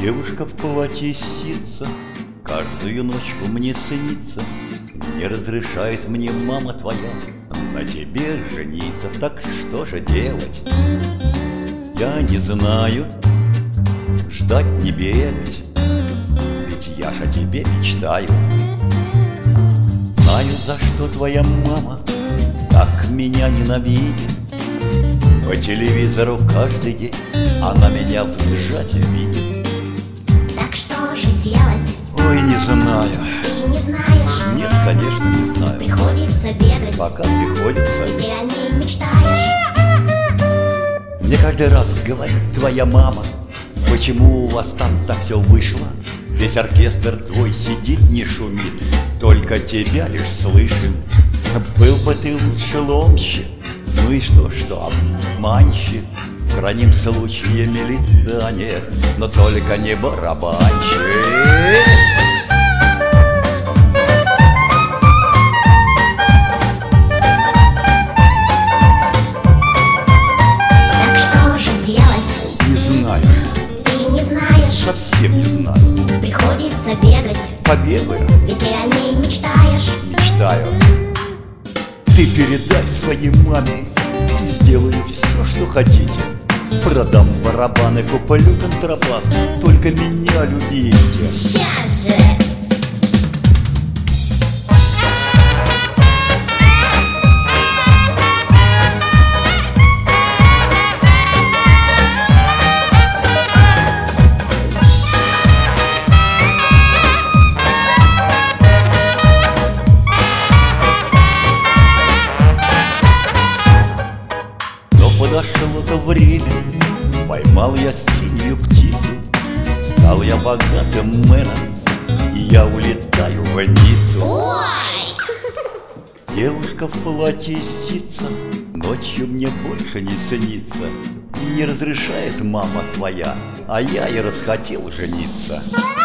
Девушка в платье ситца каждую ночку мне снится. Не разрешает мне мама твоя на тебе жениться. Так что же делать? Я не знаю, ждать не бегать, ведь я ж о тебе мечтаю. Знаю, за что твоя мама так меня ненавидит. По телевизору каждый день она меня в сжате видит. Так что же делать? Ой, не знаю. Ты не знаешь? Нет, конечно, не знаю. Приходится бегать. Пока приходится. Ты о ней мечтаешь. Мне каждый раз говорит твоя мама: почему у вас там так все вышло? Весь оркестр твой сидит, не шумит, только тебя лишь слышим. Был бы ты лучше ломщик, ну и что обманщик, в крайнем случае милиционер, но только не барабанщик. Так что же делать? Не знаю, Ты не знаешь? совсем не знаю. Приходится бегать. Побегаю, Ведь ты о ней мечтаешь. мечтаю. Ты передай своей маме, сделаю все, что хотите. Продам барабаны, куплю контрабас, только меня любите. Сейчас же. Подошло то время, поймал я синюю птицу, стал я богатым мэром, и я улетаю в Ниццу. Ой! Девушка в платье ситца ночью мне больше не снится. Не разрешает мама твоя, а я и расхотел жениться.